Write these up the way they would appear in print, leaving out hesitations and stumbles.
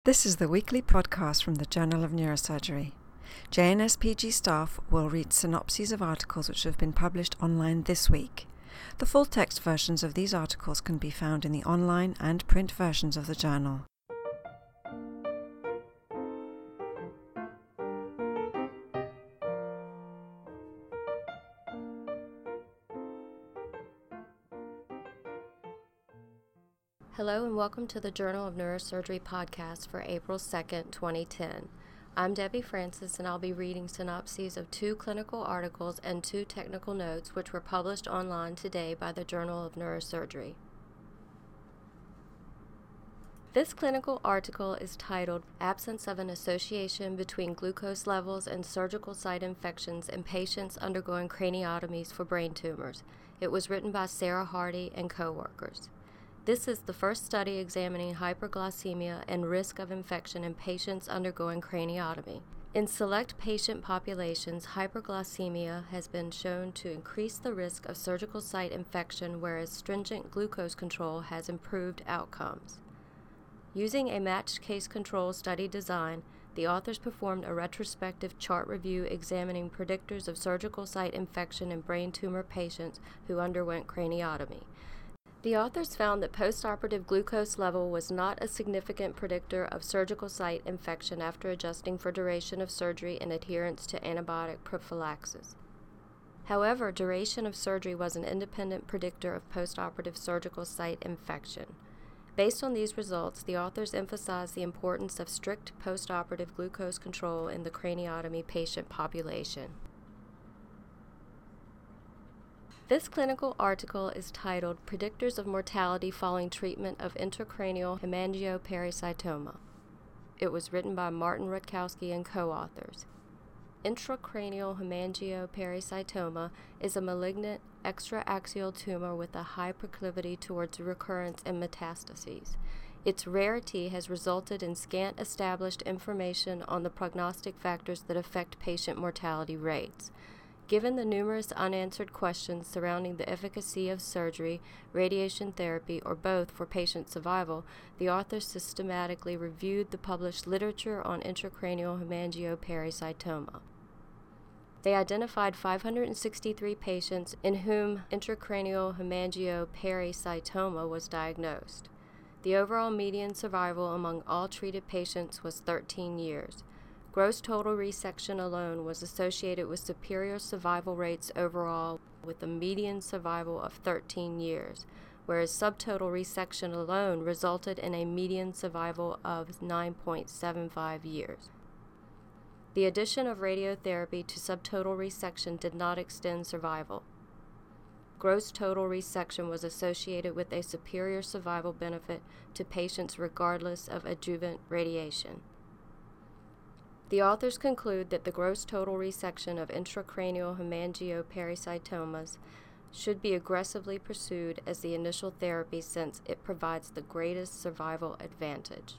This is the weekly podcast from the Journal of Neurosurgery. JNSPG staff will read synopses of articles which have been published online this week. The full text versions of these articles can be found in the online and print versions of the journal. Hello and welcome to the Journal of Neurosurgery podcast for April 2nd, 2010. I'm Debbie Francis and I'll be reading synopses of 2 clinical articles and 2 technical notes which were published online today by the Journal of Neurosurgery. This clinical article is titled Absence of an Association Between Glucose Levels and Surgical Site Infections in Patients Undergoing Craniotomies for Brain Tumors. It was written by Sarah Hardy and co-workers. This is the first study examining hyperglycemia and risk of infection in patients undergoing craniotomy. In select patient populations, hyperglycemia has been shown to increase the risk of surgical site infection, whereas stringent glucose control has improved outcomes. Using a matched case control study design, the authors performed a retrospective chart review examining predictors of surgical site infection in brain tumor patients who underwent craniotomy. The authors found that postoperative glucose level was not a significant predictor of surgical site infection after adjusting for duration of surgery and adherence to antibiotic prophylaxis. However, duration of surgery was an independent predictor of postoperative surgical site infection. Based on these results, the authors emphasized the importance of strict postoperative glucose control in the craniotomy patient population. This clinical article is titled Predictors of Mortality Following Treatment of Intracranial Hemangiopericytoma. It was written by Martin Rutkowski and co-authors. Intracranial hemangiopericytoma is a malignant extraaxial tumor with a high proclivity towards recurrence and metastases. Its rarity has resulted in scant established information on the prognostic factors that affect patient mortality rates. Given the numerous unanswered questions surrounding the efficacy of surgery, radiation therapy, or both for patient survival, the authors systematically reviewed the published literature on intracranial hemangiopericytoma. They identified 563 patients in whom intracranial hemangiopericytoma was diagnosed. The overall median survival among all treated patients was 13 years. Gross total resection alone was associated with superior survival rates overall, with a median survival of 13 years, whereas subtotal resection alone resulted in a median survival of 9.75 years. The addition of radiotherapy to subtotal resection did not extend survival. Gross total resection was associated with a superior survival benefit to patients regardless of adjuvant radiation. The authors conclude that the gross total resection of intracranial hemangiopericytomas should be aggressively pursued as the initial therapy since it provides the greatest survival advantage.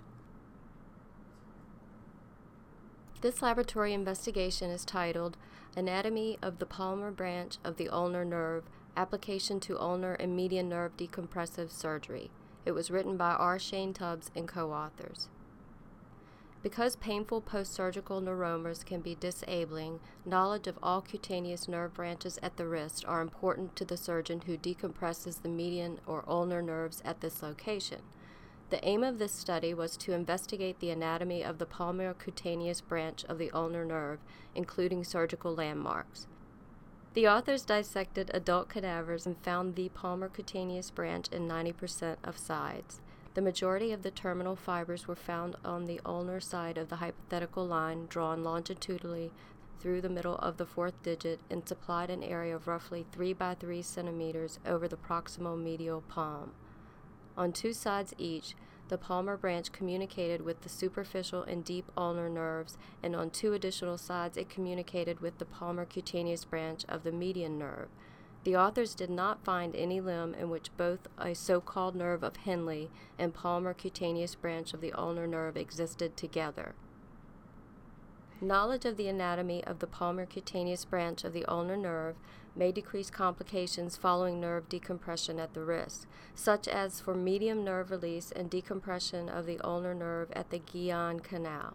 This laboratory investigation is titled Anatomy of the Palmar Branch of the Ulnar Nerve, Application to Ulnar and Median Nerve Decompressive Surgery. It was written by R. Shane Tubbs and co-authors. Because painful post-surgical neuromas can be disabling, knowledge of all cutaneous nerve branches at the wrist are important to the surgeon who decompresses the median or ulnar nerves at this location. The aim of this study was to investigate the anatomy of the palmar cutaneous branch of the ulnar nerve, including surgical landmarks. The authors dissected adult cadavers and found the palmar cutaneous branch in 90% of sides. The majority of the terminal fibers were found on the ulnar side of the hypothetical line drawn longitudinally through the middle of the 4th digit and supplied an area of roughly 3 by 3 centimeters over the proximal medial palm. On 2 sides each, the palmar branch communicated with the superficial and deep ulnar nerves, and on 2 additional sides it communicated with the palmar cutaneous branch of the median nerve. The authors did not find any limb in which both a so-called nerve of Henle and palmar cutaneous branch of the ulnar nerve existed together. Knowledge of the anatomy of the palmar cutaneous branch of the ulnar nerve may decrease complications following nerve decompression at the wrist, such as for medium nerve release and decompression of the ulnar nerve at the Guillain Canal.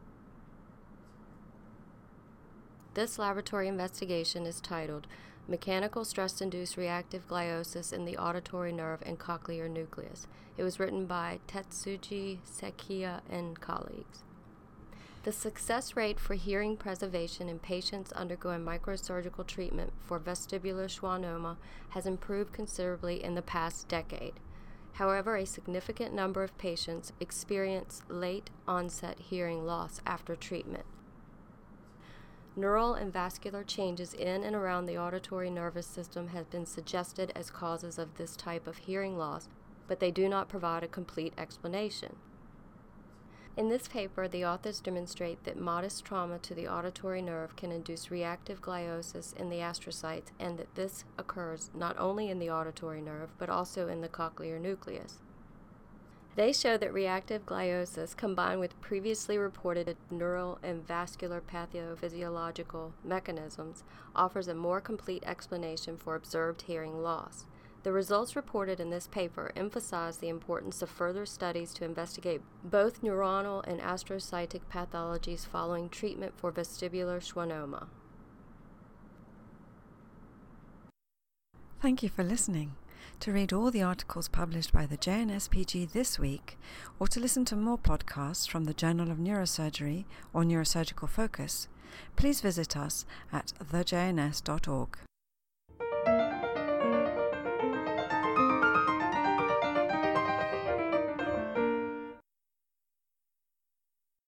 This laboratory investigation is titled Mechanical Stress-Induced Reactive Gliosis in the Auditory Nerve and Cochlear Nucleus. It was written by Tetsuji Sekiya and colleagues. The success rate for hearing preservation in patients undergoing microsurgical treatment for vestibular schwannoma has improved considerably in the past decade. However, a significant number of patients experience late-onset hearing loss after treatment. Neural and vascular changes in and around the auditory nervous system have been suggested as causes of this type of hearing loss, but they do not provide a complete explanation. In this paper, the authors demonstrate that modest trauma to the auditory nerve can induce reactive gliosis in the astrocytes, and that this occurs not only in the auditory nerve, but also in the cochlear nucleus. They show that reactive gliosis, combined with previously reported neural and vascular pathophysiological mechanisms, offers a more complete explanation for observed hearing loss. The results reported in this paper emphasize the importance of further studies to investigate both neuronal and astrocytic pathologies following treatment for vestibular schwannoma. Thank you for listening. To read all the articles published by the JNSPG this week, or to listen to more podcasts from the Journal of Neurosurgery or Neurosurgical Focus, please visit us at thejns.org.